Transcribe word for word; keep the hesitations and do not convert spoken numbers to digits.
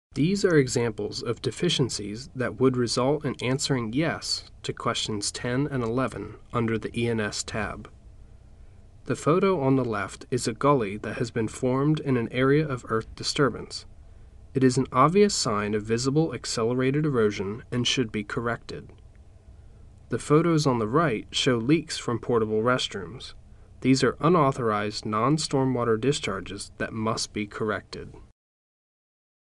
These are examples of deficiencies that would result in answering yes to questions ten and eleven under the E N S tab. The photo on the left is a gully that has been formed in an area of earth disturbance. It is an obvious sign of visible accelerated erosion and should be corrected. The photos on the right show leaks from portable restrooms. These are unauthorized non-stormwater discharges that must be corrected.